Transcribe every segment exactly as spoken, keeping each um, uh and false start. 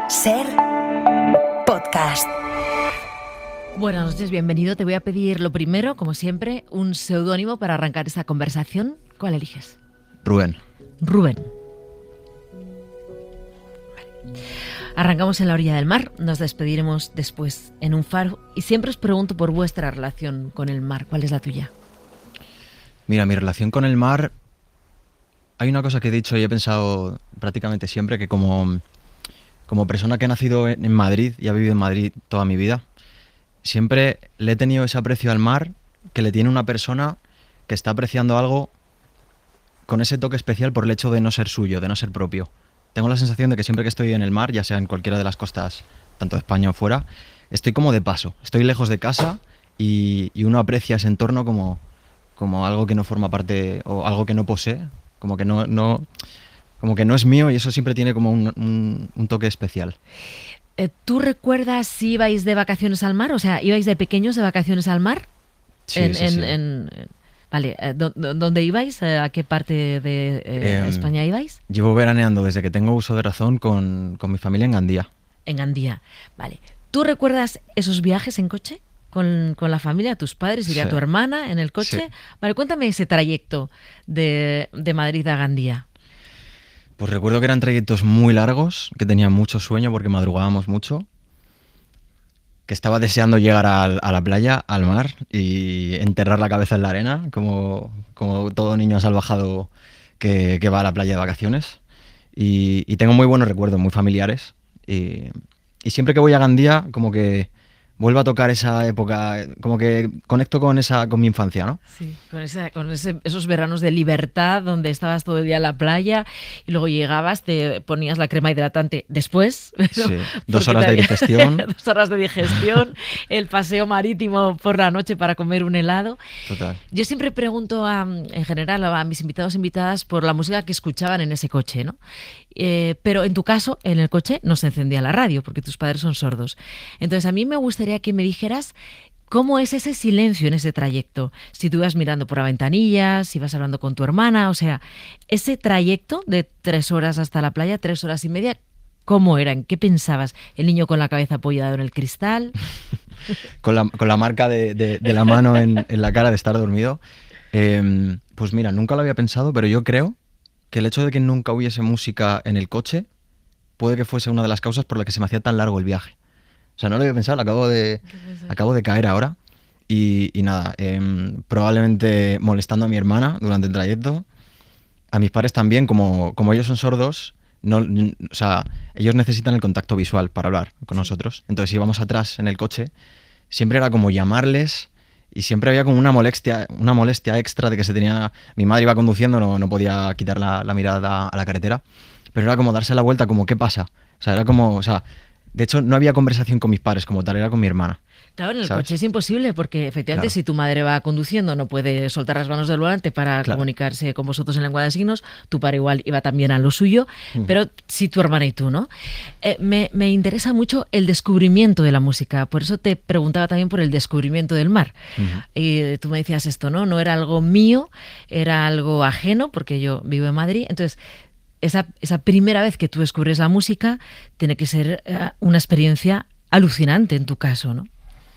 Ser podcast. Buenas noches, bienvenido. Te voy a pedir lo primero, como siempre, un seudónimo para arrancar esta conversación. ¿Cuál eliges? Rubén. Rubén. Vale. Arrancamos en la orilla del mar, nos despediremos después en un faro y siempre os pregunto por vuestra relación con el mar. ¿Cuál es la tuya? Mira, mi relación con el mar, hay una cosa que he dicho y he pensado prácticamente siempre, que como, como persona que ha nacido en Madrid y ha vivido en Madrid toda mi vida, siempre le he tenido ese aprecio al mar que le tiene una persona que está apreciando algo con ese toque especial por el hecho de no ser suyo, de no ser propio. Tengo la sensación de que siempre que estoy en el mar, ya sea en cualquiera de las costas, tanto de España o fuera, estoy como de paso, estoy lejos de casa y, y uno aprecia ese entorno como, como algo que no forma parte o algo que no posee, como que no, no, como que no es mío, y eso siempre tiene como un, un, un toque especial. ¿Tú recuerdas si ibais de vacaciones al mar? O sea, ¿ibais de pequeños de vacaciones al mar? Sí, en, sí, en, sí. En, vale, ¿dónde ibais? ¿A qué parte de eh, eh, España ibais? Llevo veraneando desde que tengo uso de razón con, con mi familia en Gandía. En Gandía, vale. ¿Tú recuerdas esos viajes en coche? Con, con la familia, tus padres, iría Sí. tu hermana en el coche. Sí. Vale, cuéntame ese trayecto de, de Madrid a Gandía. Pues recuerdo que eran trayectos muy largos, que tenía mucho sueño porque madrugábamos mucho, que estaba deseando llegar al- a, la playa, al mar, y enterrar la cabeza en la arena, como, como todo niño salvajado que, que va a la playa de vacaciones. Y, y tengo muy buenos recuerdos, muy familiares. Y, y siempre que voy a Gandía, como que vuelvo a tocar esa época, como que conecto con esa, con mi infancia, ¿no? Sí, con, esa, con ese, esos veranos de libertad donde estabas todo el día en la playa y luego llegabas, te ponías la crema hidratante después. pero- Sí, dos porque horas te de había- digestión. dos horas de digestión, el paseo marítimo por la noche para comer un helado. Total. Yo siempre pregunto a, en general a mis invitados e invitadas por la música que escuchaban en ese coche, ¿no? Eh, pero en tu caso, en el coche no se encendía la radio porque tus padres son sordos. Entonces a mí me gustaría que me dijeras cómo es ese silencio en ese trayecto. Si tú ibas mirando por la ventanilla, si ibas hablando con tu hermana, o sea, ese trayecto de tres horas hasta la playa, tres horas y media, ¿cómo eran? ¿Qué pensabas? ¿El niño con la cabeza apoyada en el cristal? Con la, con la marca de, de- de la mano en, en la cara de estar dormido. Eh, pues mira, nunca lo había pensado, pero yo creo que el hecho de que nunca hubiese música en el coche puede que fuese una de las causas por la que se me hacía tan largo el viaje. O sea, no lo había pensado, lo acabo de, acabo de caer ahora. Y, y nada, em, probablemente molestando a mi hermana durante el trayecto, a mis padres también, como, como ellos son sordos, no, n- o sea, ellos necesitan el contacto visual para hablar con nosotros. Entonces, si íbamos atrás en el coche, siempre era como llamarles y siempre había como una molestia, una molestia extra de que se tenía. Mi madre iba conduciendo, no, no podía quitar la, la mirada a la carretera, pero era como darse la vuelta, como ¿qué pasa? O sea, era como, o sea, de hecho no había conversación con mis padres como tal, era con mi hermana. Claro, en el ¿Sabes? coche es imposible porque efectivamente Claro. si tu madre va conduciendo no puede soltar las manos del volante para Claro. comunicarse con vosotros en lengua de signos, tu padre igual iba también a lo suyo, Ujú. pero sí tu hermana y tú, ¿no? Eh, me, me interesa mucho el descubrimiento de la música, por eso te preguntaba también por el descubrimiento del mar. Ujú. Y tú me decías esto, ¿no? No era algo mío, era algo ajeno porque yo vivo en Madrid, entonces... Esa, esa primera vez que tú descubres la música tiene que ser eh, una experiencia alucinante en tu caso, ¿no?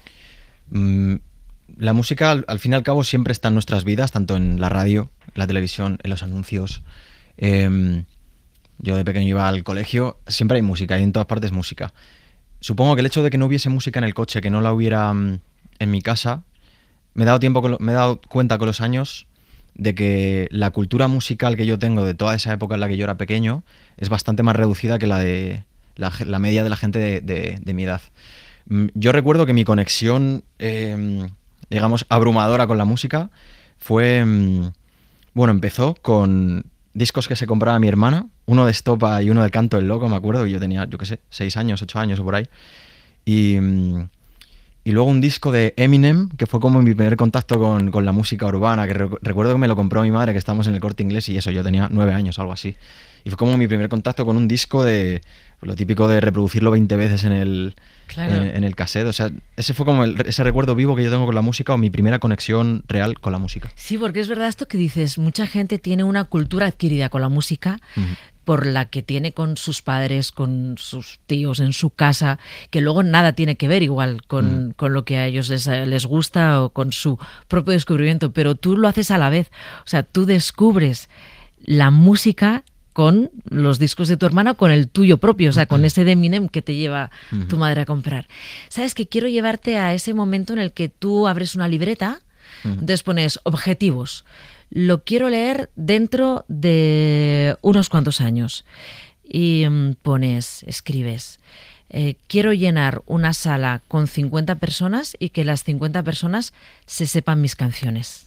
Mm, La música, al, al fin y al cabo, siempre está en nuestras vidas, tanto en la radio, en la televisión, en los anuncios. Em, yo de pequeño iba al colegio, siempre hay música, y en todas partes música. Supongo que el hecho de que no hubiese música en el coche, que no la hubiera mm, en mi casa, me he dado tiempo, con lo- me he dado cuenta con los años de que la cultura musical que yo tengo de toda esa época en la que yo era pequeño es bastante más reducida que la de la, ge- la media de la gente de, de- de mi edad. Mm, Yo recuerdo que mi conexión, eh, digamos, abrumadora con la música fue, mm, bueno, empezó con discos que se compraba mi hermana, uno de Estopa y uno de Canto el Loco, me acuerdo, y yo tenía, yo qué sé, seis años, ocho años o por ahí. Y, mm, y luego un disco de Eminem, que fue como mi primer contacto con, con la música urbana, que recu- recuerdo que me lo compró mi madre, que estábamos en el Corte Inglés, y eso, yo tenía nueve años, algo así. Y fue como mi primer contacto con un disco de lo típico de reproducirlo veinte veces en el, Claro. en, en el cassette. O sea, ese fue como el- ese recuerdo vivo que yo tengo con la música, o mi primera conexión real con la música. Sí, porque es verdad esto que dices, mucha gente tiene una cultura adquirida con la música, Ujú. por la que tiene con sus padres, con sus tíos en su casa, que luego nada tiene que ver igual con, mm. con lo que a ellos les, les gusta o con su propio descubrimiento, pero tú lo haces a la vez. O sea, tú descubres la música con los discos de tu hermana, con el tuyo propio, o sea, con ese de Eminem que te lleva uh-huh. tu madre a comprar. ¿Sabes que quiero llevarte a ese momento en el que tú abres una libreta, uh-huh. entonces pones objetivos? Lo quiero leer dentro de unos cuantos años. Y um, pones, escribes, eh, quiero llenar una sala con cincuenta personas y que las cincuenta personas se sepan mis canciones.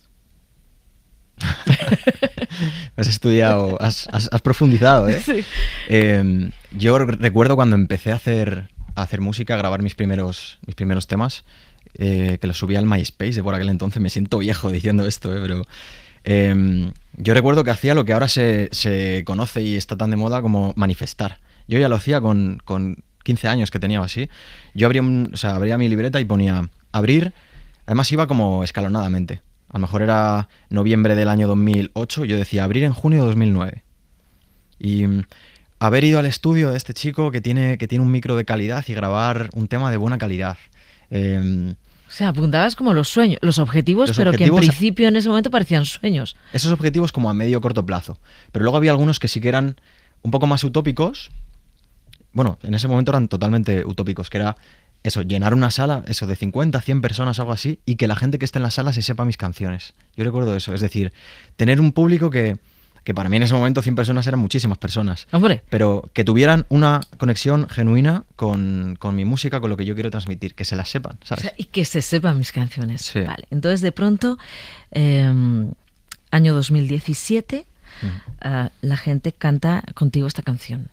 Has estudiado, has, has, has profundizado, ¿eh? Sí. Eh, yo recuerdo cuando empecé a hacer, a hacer música, a grabar mis primeros, mis primeros temas, eh, que los subía al MySpace de por aquel entonces. Me siento viejo diciendo esto, ¿eh? Pero... Eh, yo recuerdo que hacía lo que ahora se, se conoce y está tan de moda como manifestar. Yo ya lo hacía con, con quince años que tenía así. Yo abría, un, o sea, abría mi libreta y ponía abrir. Además iba como escalonadamente. A lo mejor era noviembre del año dos mil ocho. Yo decía abrir en junio de dos mil nueve. Y haber ido al estudio de este chico que tiene, que tiene un micro de calidad y grabar un tema de buena calidad. Eh, O sea, apuntabas como los sueños, los objetivos, los pero objetivos, que en principio en ese momento parecían sueños. Esos objetivos como a medio corto plazo. Pero luego había algunos que sí que eran un poco más utópicos. Bueno, en ese momento eran totalmente utópicos, que era eso, llenar una sala, eso, de cincuenta, cien personas, algo así, y que la gente que esté en la sala se sepa mis canciones. Yo recuerdo eso, es decir, tener un público que... que para mí en ese momento cien personas eran muchísimas personas. ¡Hombre! Pero que tuvieran una conexión genuina con, con mi música, con lo que yo quiero transmitir, que se las sepan, ¿sabes? O sea, y que se sepan mis canciones. Sí. Vale. Entonces, de pronto, eh, año dos mil diecisiete, uh-huh. uh, la gente canta contigo esta canción.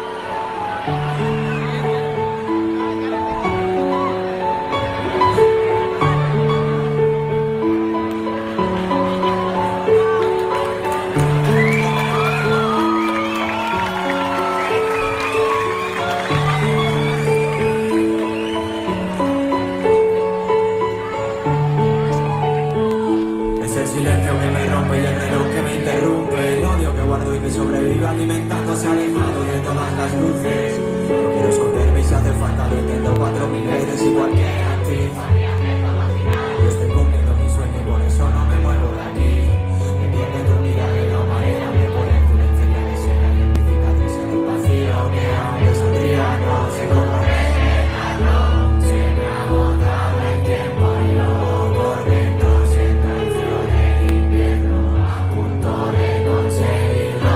Alimentándose alejado de todas las luces. No quiero esconderme y si hace falta lo intento cuatro mil veces igual que a ti. Yo estoy cumpliendo mi sueño y por eso no me muevo de aquí. Me pierde tu mirada de la manera me pone tu encendida de cera y en mi cicatriz en el vacío que aunque sonría no sé cómo rellenarlo. Se me ha agotado el tiempo y yo por dentro siento el frío del invierno a punto de conseguirlo.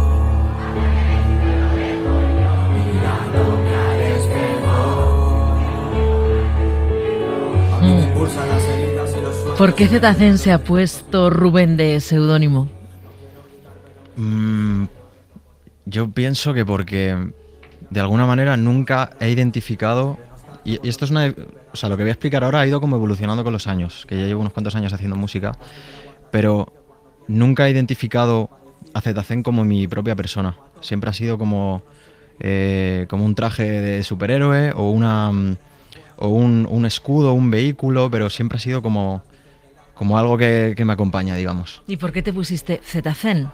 ¿Por qué Zetacen se ha puesto Rubén de seudónimo? Mm, yo pienso que porque de alguna manera nunca he identificado, y, y esto es una, o sea, lo que voy a explicar ahora ha ido como evolucionando con los años, que ya llevo unos cuantos años haciendo música, pero nunca he identificado a Zetacen como mi propia persona. Siempre ha sido como, eh, como un traje de superhéroe o una o un, un escudo, un vehículo, pero siempre ha sido como, como algo que, que me acompaña, digamos. ¿Y por qué te pusiste Zetacen?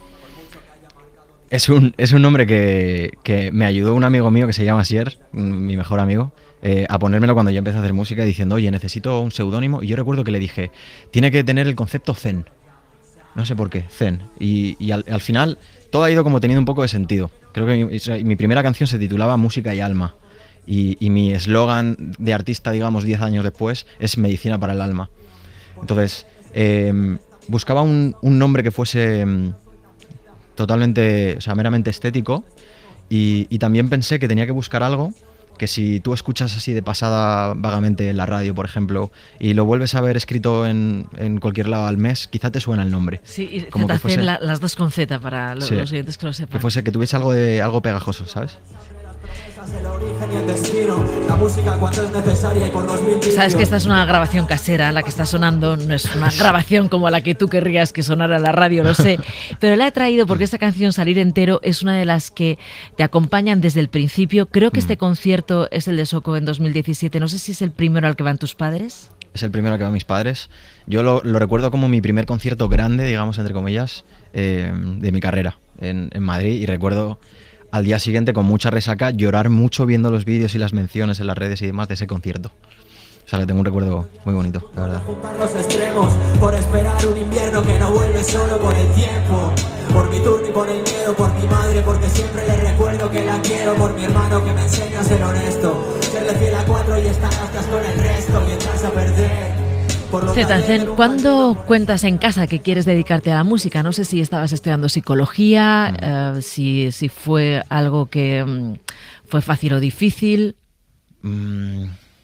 Es un, es un nombre que, que me ayudó un amigo mío que se llama Sier, mi mejor amigo, eh, a ponérmelo cuando yo empecé a hacer música, diciendo, oye, necesito un seudónimo. Y yo recuerdo que le dije, tiene que tener el concepto zen. No sé por qué, zen. Y, y al, al final todo ha ido como teniendo un poco de sentido. Creo que mi, mi primera canción se titulaba Música y Alma. Y, y mi eslogan de artista, digamos, diez años después, es Medicina para el Alma. Entonces, eh, buscaba un, un nombre que fuese um, totalmente, o sea, meramente estético. Y, y también pensé que tenía que buscar algo que si tú escuchas así de pasada vagamente en la radio, por ejemplo, y lo vuelves a ver escrito en, en cualquier lado al mes, quizá te suena el nombre. Sí, y como que fuese, la, las dos con Z para los, sí, los oyentes que lo sepan. Que fuese, que tuviese algo de algo pegajoso, ¿sabes? Sabes que esta es una grabación casera, la que está sonando, no es una grabación como la que tú querrías que sonara en la radio, lo sé, pero la he traído porque esta canción, Salir Entero, es una de las que te acompañan desde el principio. Creo que este concierto es el de Soko en dos mil diecisiete, no sé si es el primero al que van tus padres. Es el primero al que van mis padres. Yo lo, lo recuerdo como mi primer concierto grande, digamos, entre comillas, eh, de mi carrera. en, en Madrid y recuerdo al día siguiente con mucha resaca llorar mucho viendo los vídeos y las menciones en las redes y demás de ese concierto. O sea, le tengo un recuerdo muy bonito, la verdad. Juntar los extremos, por esperar un invierno que no vuelve solo por el tiempo. Por mi turno y por el miedo, por mi madre, porque siempre le recuerdo que la quiero. Por mi hermano que me enseña a ser honesto, serle fiel a cuatro y estar hasta con el resto y echarse a perder. Zetazen, ¿cuándo cuentas en casa que quieres dedicarte a la música? No sé si estabas estudiando psicología, mm. eh, si, si fue algo que um, fue fácil o difícil. Mm.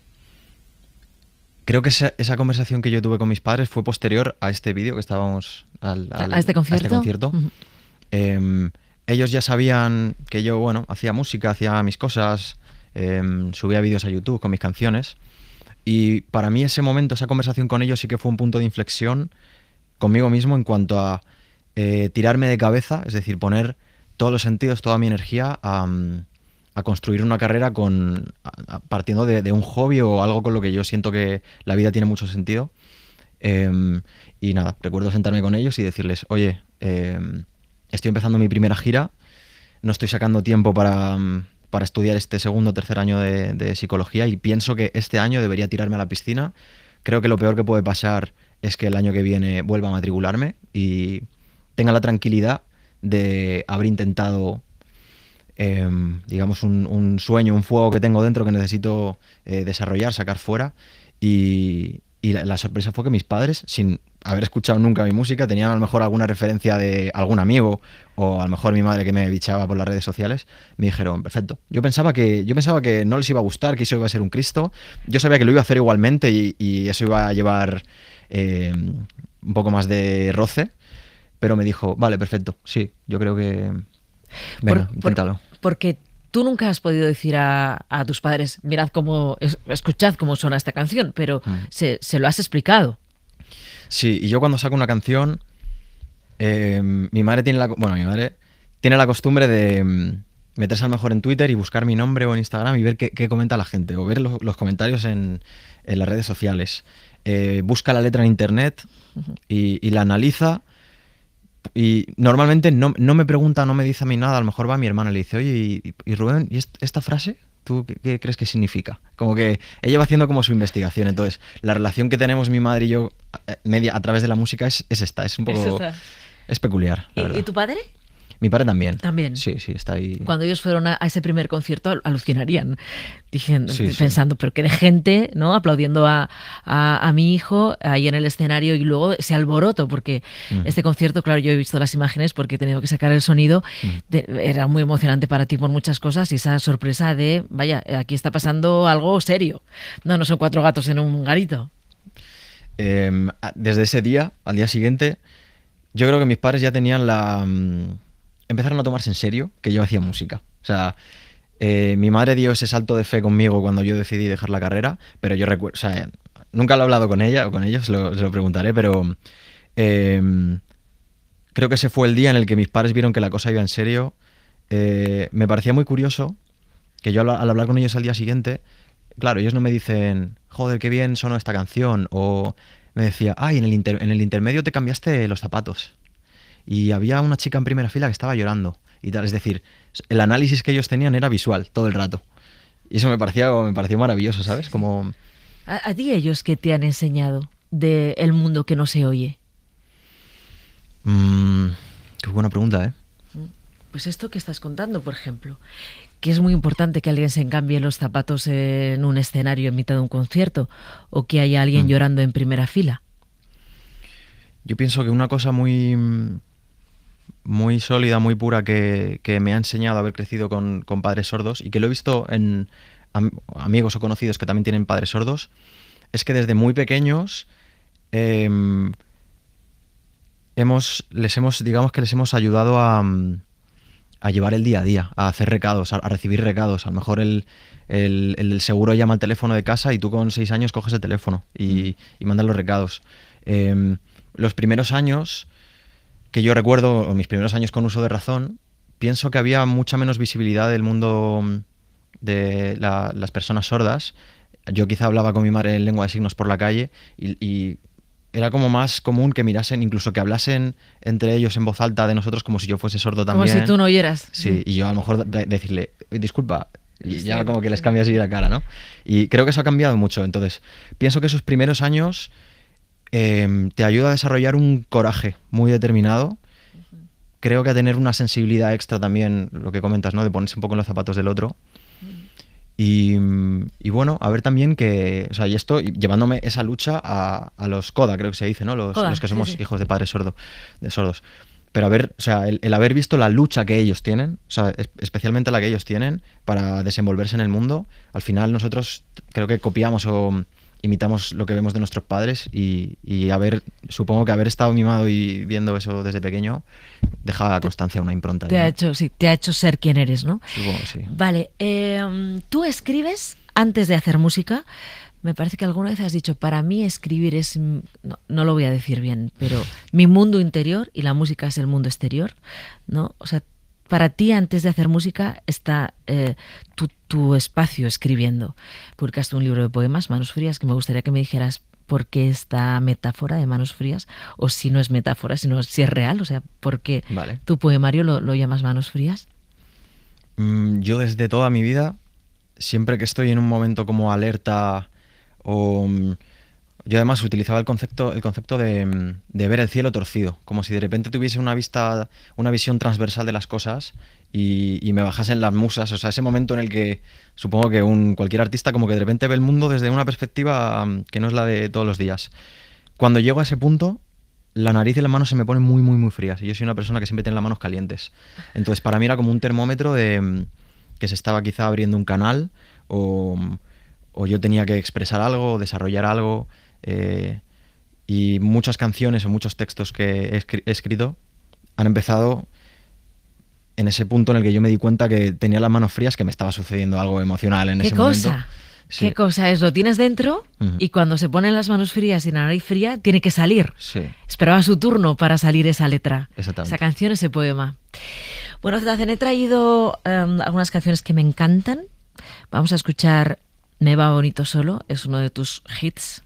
Creo que esa, esa conversación que yo tuve con mis padres fue posterior a este vídeo que estábamos... Al, al, ¿A este concierto? A este concierto. Uh-huh. eh, ellos ya sabían que yo, bueno, hacía música, hacía mis cosas, eh, subía vídeos a YouTube con mis canciones. Y para mí ese momento, esa conversación con ellos sí que fue un punto de inflexión conmigo mismo en cuanto a eh, tirarme de cabeza, es decir, poner todos los sentidos, toda mi energía a, a construir una carrera con a, a, partiendo de, de un hobby o algo con lo que yo siento que la vida tiene mucho sentido. Eh, y nada, recuerdo sentarme con ellos y decirles, oye, eh, estoy empezando mi primera gira, no estoy sacando tiempo para... para estudiar este segundo o tercer año de, de psicología y pienso que este año debería tirarme a la piscina. Creo que lo peor que puede pasar es que el año que viene vuelva a matricularme y tenga la tranquilidad de haber intentado, eh, digamos, un, un sueño, un fuego que tengo dentro que necesito eh, desarrollar, sacar fuera. Y, y la, la sorpresa fue que mis padres, sin haber escuchado nunca mi música, tenían a lo mejor alguna referencia de algún amigo o a lo mejor mi madre que me bichaba por las redes sociales, me dijeron, perfecto. Yo pensaba que yo pensaba que no les iba a gustar, que eso iba a ser un Cristo. Yo sabía que lo iba a hacer igualmente y, y eso iba a llevar eh, un poco más de roce, pero me dijo, vale, perfecto, sí, yo creo que... Venga, por, inténtalo. Por, porque tú nunca has podido decir a, a tus padres, mirad cómo, escuchad cómo suena esta canción, pero mm. se, se lo has explicado. Sí, y yo cuando saco una canción, eh, mi madre tiene la bueno, mi madre tiene la costumbre de um, meterse a lo mejor en Twitter y buscar mi nombre o en Instagram y ver qué, qué comenta la gente, o ver los, los comentarios en, en las redes sociales. Eh, busca la letra en internet y, y la analiza. Y normalmente no, no me pregunta, no me dice a mí nada, a lo mejor va a mi hermana y le dice, oye, y, y Rubén, ¿y esta frase? ¿Tú qué, qué crees que significa? Como que ella va haciendo como su investigación. Entonces, la relación que tenemos mi madre y yo media a través de la música es, es esta, es un poco... Es, es peculiar. ¿Y, ¿Y tu padre? Mi padre también. También. Sí, sí, está ahí. Cuando ellos fueron a, a ese primer concierto alucinarían, diciendo, sí, pensando, sí. pero qué de gente, ¿no? Aplaudiendo a, a, a mi hijo ahí en el escenario y luego ese alboroto, porque mm. este concierto, claro, yo he visto las imágenes porque he tenido que sacar el sonido, mm. de, era muy emocionante para ti por muchas cosas y esa sorpresa de, vaya, aquí está pasando algo serio. No, no son cuatro gatos en un garito. Eh, desde ese día, al día siguiente, yo creo que mis padres ya tenían la... empezaron a tomarse en serio que yo hacía música. O sea, eh, mi madre dio ese salto de fe conmigo cuando yo decidí dejar la carrera, pero yo recuerdo, o sea, nunca lo he hablado con ella o con ellos, lo, se lo preguntaré, pero eh, creo que ese fue el día en el que mis padres vieron que la cosa iba en serio. Eh, me parecía muy curioso que yo al, al hablar con ellos al día siguiente, claro, ellos no me dicen, joder, qué bien sonó esta canción, o me decía, ay, en el, inter, en el intermedio te cambiaste los zapatos. Y había una chica en primera fila que estaba llorando y tal. Es decir, el análisis que ellos tenían era visual todo el rato. Y eso me parecía, me pareció maravilloso, ¿sabes? Como... ¿A, a ti ellos qué te han enseñado del mundo que no se oye? Mm, qué buena pregunta, ¿eh? Pues esto que estás contando, por ejemplo, que es muy importante que alguien se encambie los zapatos en un escenario en mitad de un concierto o que haya alguien mm. llorando en primera fila. Yo pienso que una cosa muy... muy sólida, muy pura que, que me ha enseñado a haber crecido con, con padres sordos y que lo he visto en am, amigos o conocidos que también tienen padres sordos, es que desde muy pequeños eh, hemos, les hemos, digamos que les hemos ayudado a, a llevar el día a día, a hacer recados, a, a recibir recados. A lo mejor el, el, el seguro llama al teléfono de casa y tú con seis años coges el teléfono y, y mandas los recados. Eh, los primeros años... que yo recuerdo, mis primeros años con uso de razón, pienso que había mucha menos visibilidad del mundo de la, las personas sordas. Yo quizá hablaba con mi madre en lengua de signos por la calle y, y era como más común que mirasen, incluso que hablasen entre ellos en voz alta de nosotros como si yo fuese sordo también. Como si tú no oyeras. Sí, y yo a lo mejor de- decirle, disculpa, y ya como que les cambia así la cara, ¿no? Y creo que eso ha cambiado mucho. Entonces, pienso que esos primeros años eh, te ayuda a desarrollar un coraje muy determinado. Creo que a tener una sensibilidad extra también, lo que comentas, ¿no? De ponerse un poco en los zapatos del otro. Y, y bueno, a ver también que, o sea, y esto llevándome esa lucha a, a los CODA, creo que se dice, ¿no? Los, Coda, los que sí, somos sí. hijos de padres sordo, de sordos. Pero a ver, o sea, el, el haber visto la lucha que ellos tienen, o sea, es- especialmente la que ellos tienen para desenvolverse en el mundo, al final nosotros creo que copiamos o imitamos lo que vemos de nuestros padres y, y haber, supongo que haber estado mimado y viendo eso desde pequeño deja constancia, una impronta. Te ahí, ha ¿no? hecho, sí, te ha hecho ser quien eres, ¿no? Supongo, sí. Vale, eh, tú escribes antes de hacer música. Me parece que alguna vez has dicho, para mí escribir es, mm, no, no lo voy a decir bien, pero mi mundo interior y la música es el mundo exterior, ¿no? O sea, para ti antes de hacer música está eh, tu, tu espacio escribiendo. Publicaste un libro de poemas, Manos Frías, que me gustaría que me dijeras por qué esta metáfora de Manos Frías, o si no es metáfora, sino si es real, o sea, por qué Vale. tu poemario lo, lo llamas Manos Frías. Mm, Yo desde toda mi vida, siempre que estoy en un momento como alerta o... mm, yo además utilizaba el concepto, el concepto de, mm, de ver el cielo torcido, como si de repente tuviese una vista, una visión transversal de las cosas y, y me bajasen las musas. O sea, ese momento en el que supongo que un, cualquier artista como que de repente ve el mundo desde una perspectiva mm, que no es la de todos los días. Cuando llego a ese punto, la nariz y las manos se me ponen muy, muy, muy frías. Y yo soy una persona que siempre tiene las manos calientes. Entonces, para mí era como un termómetro de mm, que se estaba quizá abriendo un canal o, o yo tenía que expresar algo, desarrollar algo. eh, y muchas canciones o muchos textos que he escri- he escrito han empezado en ese punto en el que yo me di cuenta que tenía las manos frías, que me estaba sucediendo algo emocional en ¿Qué ese cosa? momento. Sí, ¿Qué cosa es? Lo tienes dentro Ujú. y cuando se ponen las manos frías y la nariz fría, tiene que salir. sí, Esperaba su turno para salir esa letra, exactamente. esa canción, ese poema. Bueno, Zetacen, he traído em, algunas canciones que me encantan. Vamos a escuchar Me va bonito solo, es uno de tus hits.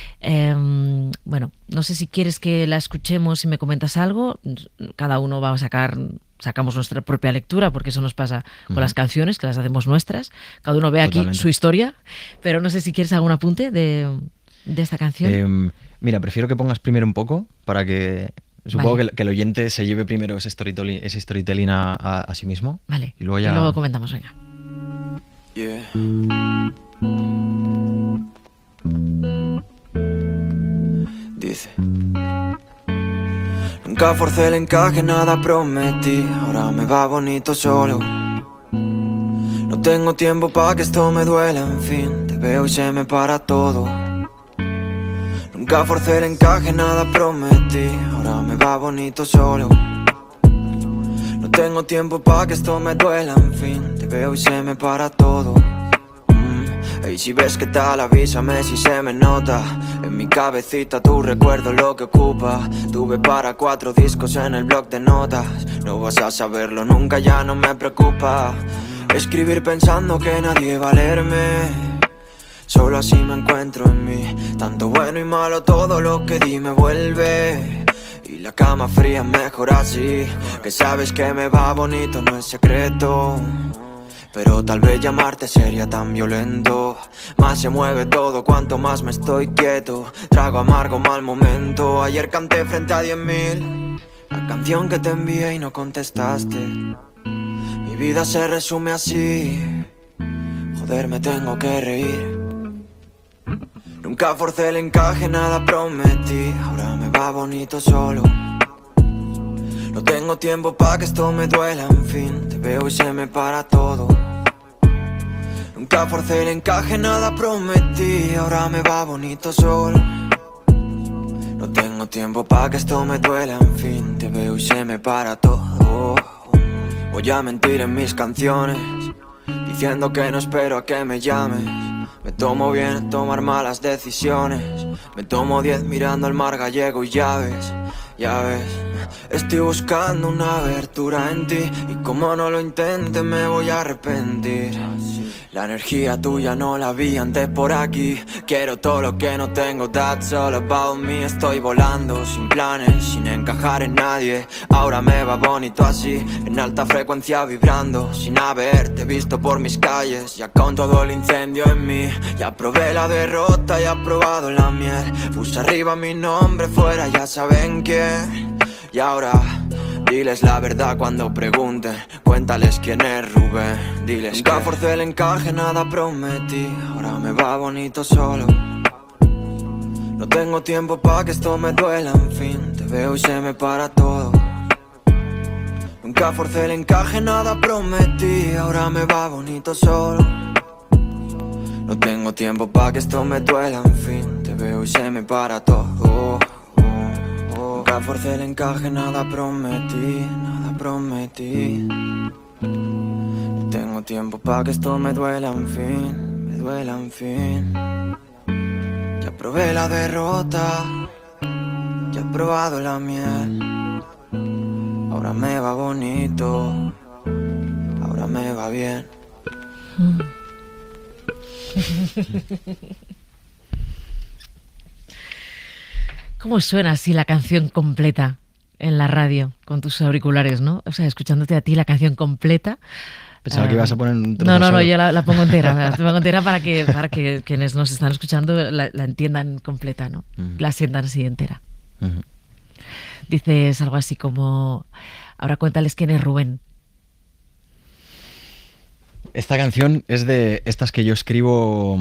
Em, bueno, no sé si quieres que la escuchemos y me comentas algo. Cada uno va a sacar, sacamos nuestra propia lectura, porque eso nos pasa con Ujú. las canciones, que las hacemos nuestras. Cada uno ve aquí Totalmente. su historia, pero no sé si quieres algún apunte de, de esta canción. Em, mira, prefiero que pongas primero un poco para que... Supongo Vale. que, que el oyente se lleve primero ese storytelling, ese storytelling a, a- a sí mismo. Vale, Y luego ya... luego comentamos, venga. Yeah. Dice: nunca forcé el encaje, nada prometí. Ahora me va bonito solo. No tengo tiempo para que esto me duela, en fin. Te veo y se me para todo. Nunca forcé el encaje, nada prometí. Ahora me va bonito solo. No tengo tiempo para que esto me duela, en fin. Te veo y se me para todo. Mm, Ey, si ves qué tal, avísame si se me nota. En mi cabecita tu recuerdo lo que ocupa. Tuve para cuatro discos en el bloc de notas. No vas a saberlo nunca, ya no me preocupa. Escribir pensando que nadie va a leerme. Solo así me encuentro en mí. Tanto bueno y malo, todo lo que di me vuelve. Y la cama fría mejor así. Que sabes que me va bonito, no es secreto. Pero tal vez llamarte sería tan violento. Más se mueve todo cuanto más me estoy quieto. Trago amargo, mal momento. Ayer canté frente a diez mil la canción que te envié y no contestaste. Mi vida se resume así. Joder, me tengo que reír. Nunca forcé el encaje, nada prometí. Ahora me va bonito solo. No tengo tiempo para que esto me duela, en fin. Te veo y se me para todo. Nunca forcé el encaje, nada prometí. Ahora me va bonito solo. No tengo tiempo para que esto me duela, en fin. Te veo y se me para todo. Voy a mentir en mis canciones, diciendo que no espero a que me llames. Me tomo bien tomar malas decisiones. Me tomo diez mirando al mar gallego y ya ves, ya ves. estoy buscando una abertura en ti, y como no lo intente me voy a arrepentir. La energía tuya no la vi antes por aquí. Quiero todo lo que no tengo, that's all about me. Estoy volando sin planes, sin encajar en nadie. Ahora me va bonito así, en alta frecuencia vibrando, sin haberte visto por mis calles. Ya con todo el incendio en mí, ya probé la derrota y he probado la miel. Puse arriba mi nombre, fuera ya saben quién. Y ahora diles la verdad cuando pregunten, cuéntales quién es Rubén. Diles nunca forcé el encaje, nada prometí. Ahora me va bonito solo. No tengo tiempo pa' que esto me duela, en fin. Te veo y se me para todo. Nunca forcé el encaje, nada prometí. Ahora me va bonito solo. No tengo tiempo pa' que esto me duela, en fin. Te veo y se me para todo. Nunca forcé el encaje, nada prometí, nada prometí. No tengo tiempo pa' que esto me duela, en fin, me duela, en fin. Ya probé la derrota, ya he probado la miel. Ahora me va bonito, ahora me va bien. ¿Cómo suena así la canción completa en la radio con tus auriculares, no? O sea, escuchándote a ti la canción completa. Pensaba uh, que ibas a poner un trozo No, no, no, solo. yo la, la pongo entera. La pongo entera para que, para que quienes nos están escuchando la, la entiendan completa, ¿no? Uh-huh. La sientan así entera. Uh-huh. Dices algo así como, ahora cuéntales quién es Rubén. Esta canción es de estas que yo escribo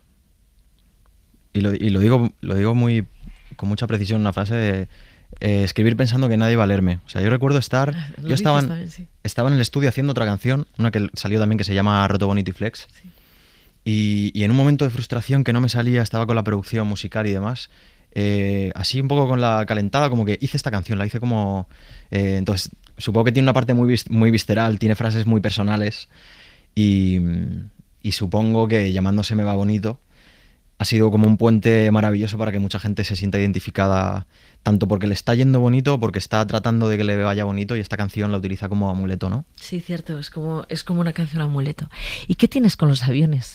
y lo, y lo digo, lo digo muy con mucha precisión, una frase de eh, escribir pensando que nadie va a leerme. O sea, yo recuerdo estar, lo yo estaba en, también, sí. estaba en el estudio haciendo otra canción, una que salió también que se llama Roto Bonito y Flex. Sí. Y, y en un momento de frustración que no me salía, estaba con la producción musical y demás, eh, así un poco con la calentada, como que hice esta canción, la hice como... Eh, entonces, supongo que tiene una parte muy, muy visceral, tiene frases muy personales y, y supongo que llamándose Me va bonito ha sido como un puente maravilloso para que mucha gente se sienta identificada, tanto porque le está yendo bonito, porque está tratando de que le vaya bonito, y esta canción la utiliza como amuleto, ¿no? Sí, cierto, es como, es como una canción amuleto. ¿Y qué tienes con los aviones?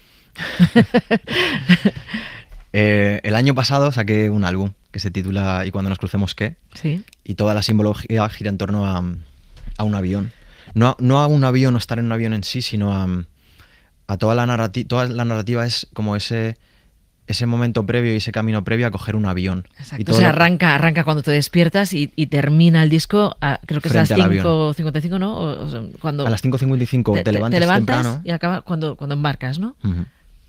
eh, el año pasado saqué un álbum que se titula Y cuando nos crucemos, ¿qué? Sí. Y toda la simbología gira en torno a, a un avión. No, no a un avión o estar en un avión en sí, sino a, a toda la narrativa. Toda la narrativa es como ese... ese momento previo y ese camino previo a coger un avión. Exacto. O sea, arranca, arranca cuando te despiertas y, y termina el disco, a, creo que es a las cinco cincuenta y cinco, ¿no? O, o sea, cuando a las cinco cincuenta y cinco te, te, levantas, te levantas temprano. Y acaba cuando, cuando embarcas, ¿no? Uh-huh.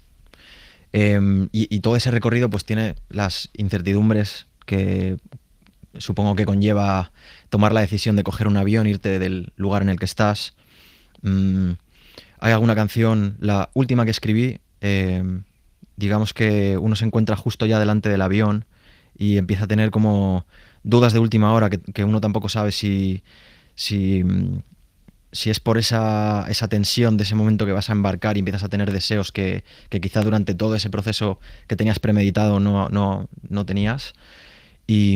eh, y, y todo ese recorrido pues tiene las incertidumbres que supongo que conlleva tomar la decisión de coger un avión, irte del lugar en el que estás. Mm, hay alguna canción, la última que escribí, eh, digamos que uno se encuentra justo ya delante del avión y empieza a tener como dudas de última hora que, que uno tampoco sabe si, si, si es por esa, esa tensión de ese momento que vas a embarcar y empiezas a tener deseos que, que quizá durante todo ese proceso que tenías premeditado no, no, no tenías. Y,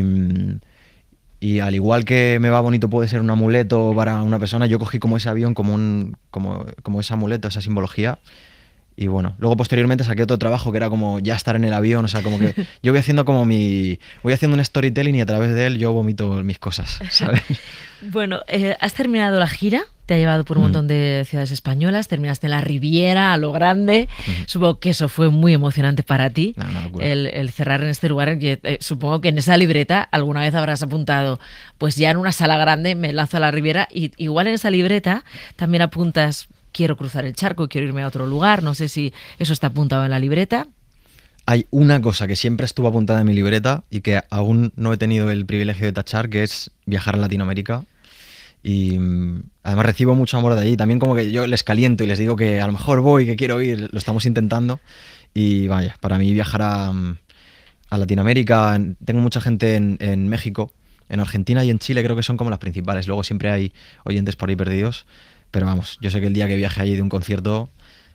y al igual que Me va bonito puede ser un amuleto para una persona, yo cogí como ese avión como, un, como, como ese amuleto, esa simbología. Y bueno, luego posteriormente saqué otro trabajo que era como ya estar en el avión, o sea, como que yo voy haciendo como mi... voy haciendo un storytelling y a través de él yo vomito mis cosas, ¿sabes? Bueno, eh, has terminado la gira, te ha llevado por un mm. montón de ciudades españolas, terminaste en la Riviera, a lo grande, mm. supongo que eso fue muy emocionante para ti, no, no, el, el cerrar en este lugar, que, eh, supongo que en esa libreta alguna vez habrás apuntado, pues ya en una sala grande me lanzo a la Riviera, y igual en esa libreta también apuntas... quiero cruzar el charco, quiero irme a otro lugar, no sé si eso está apuntado en la libreta. Hay una cosa que siempre estuvo apuntada en mi libreta y que aún no he tenido el privilegio de tachar, que es viajar a Latinoamérica. Y además recibo mucho amor de allí. También como que yo les caliento y les digo que a lo mejor voy, que quiero ir, lo estamos intentando. Y vaya, para mí viajar a, a Latinoamérica, tengo mucha gente en, en México, en Argentina y en Chile creo que son como las principales. Luego siempre hay oyentes por ahí perdidos. Pero vamos, yo sé que el día que viaje allí de un concierto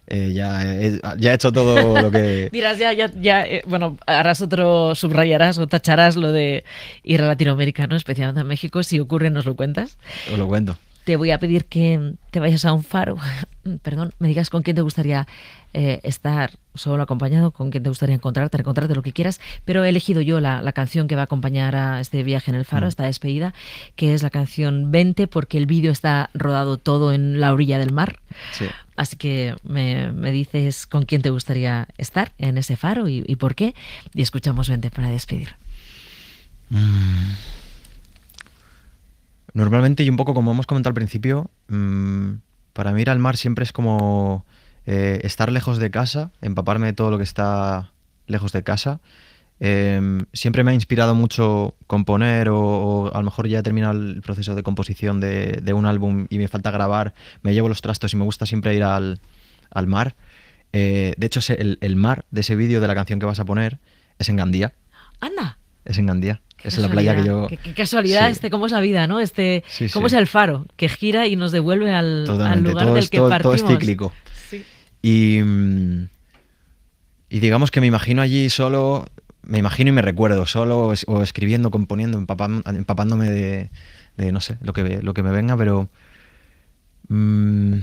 eh, ya, he, ya he hecho todo lo que... Dirás, ya, ya, ya, eh, bueno, harás otro, subrayarás o tacharás lo de ir a Latinoamérica, ¿no? Especialmente a México. Si ocurre, nos lo cuentas. Os lo cuento. Te voy a pedir que te vayas a un faro, perdón, me digas con quién te gustaría eh, estar, solo acompañado, con quién te gustaría encontrarte, encontrarte lo que quieras, pero he elegido yo la, la canción que va a acompañar a este viaje en el faro, Mm. esta despedida, que es la canción Vente, porque el vídeo está rodado todo en la orilla del mar. Sí. Así que me, me dices con quién te gustaría estar en ese faro y, y por qué, y escuchamos Vente para despedir. Mm. Normalmente, y un poco como hemos comentado al principio, mmm, para mí ir al mar siempre es como eh, estar lejos de casa, empaparme de todo lo que está lejos de casa. Eh, siempre me ha inspirado mucho componer o, o a lo mejor ya he terminado el proceso de composición de, de un álbum y me falta grabar, me llevo los trastos y me gusta siempre ir al, al mar. Eh, de hecho, el, el mar de ese vídeo de la canción que vas a poner es en Gandía. ¡Anda! Es en Gandía. Qué Es en la playa que yo... Qué, qué casualidad, Sí. este, cómo es la vida, ¿no? Este, Sí, cómo sí. es el faro, que gira y nos devuelve al, al Totalmente, lugar todo del es, que todo, partimos. todo es cíclico. Sí. Y, mm, y digamos que me imagino allí solo, me imagino y me recuerdo solo, es- o escribiendo, componiendo, empapam- empapándome de, de, no sé, lo que, lo que me venga, pero mm,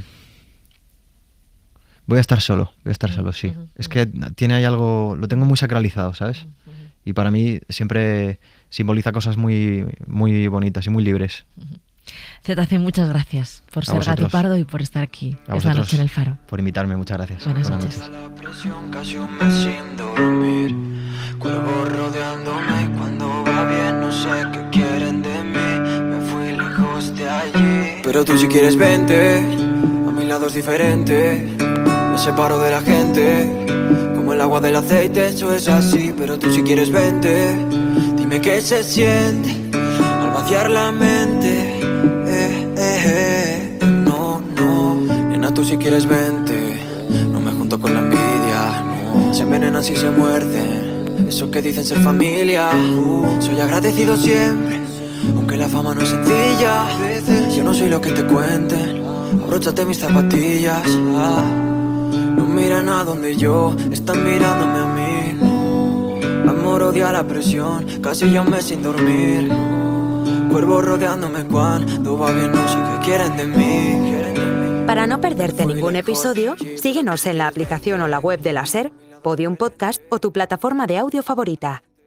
voy a estar solo, voy a estar solo, sí. Ujú, Es que tiene ahí algo, lo tengo muy sacralizado, ¿sabes? Ujú. Y para mí siempre simboliza cosas muy, muy bonitas y muy libres. Zetace, muchas gracias por A ser vosotros. Gato Pardo y por estar aquí A esta vosotros noche en el faro. por invitarme, muchas gracias. Buenas noches. La presión casi un mes sin dormir, cuervo rodeándome cuando va bien, no sé qué quieren de mí, me fui lejos de allí. Pero tú si quieres vente, a mi lado es diferente. Me separo de la gente, como el agua del aceite, eso es así. Pero tú si quieres vente, dime qué se siente al vaciar la mente. Eh, eh, eh. No, no, nena, tú si quieres vente. No me junto con la envidia, no. Se envenenan si se muerden, eso que dicen ser familia. Uh, soy agradecido siempre, aunque la fama no es sencilla. Yo no soy lo que te cuenten, abróchate mis zapatillas. Ah, no miran a donde yo, están mirándome a mí. Amor odia la presión, casi ya un mes sin dormir. Cuervo rodeándome cuando va bien, no sé qué quieren de mí. Para no perderte ningún episodio, síguenos en la aplicación o la web de la SER, Podium Podcast o tu plataforma de audio favorita.